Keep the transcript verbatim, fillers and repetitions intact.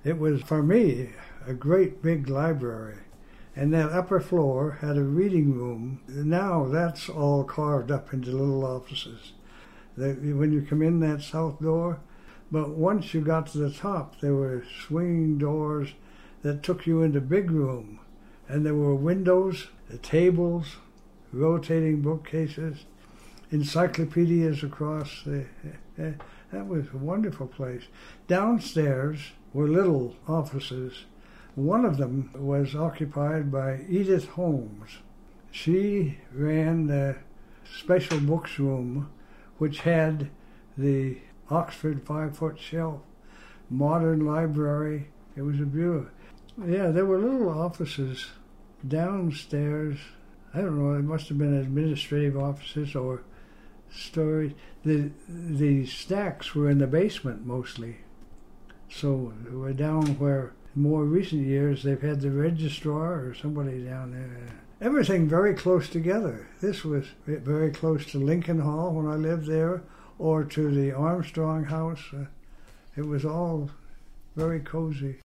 It was, for me, a great big library. And that upper floor had a reading room. Now that's all carved up into little offices. When you come in that south door, but once you got to the top, there were swinging doors that took you into big room. And there were windows, tables, rotating bookcases, encyclopedias across the... Uh, that was a wonderful place. Downstairs were little offices. One of them was occupied by Edith Holmes. She ran the special books room, which had the Oxford five-foot shelf, modern library. It was a beautiful... Yeah, there were little offices downstairs. I don't know, it must have been administrative offices or storage. The, the stacks were in the basement mostly. So we're down where, in more recent years, they've had the registrar or somebody down there. Everything very close together. This was very close to Lincoln Hall when I lived there, or to the Armstrong House. Uh, it was all very cozy.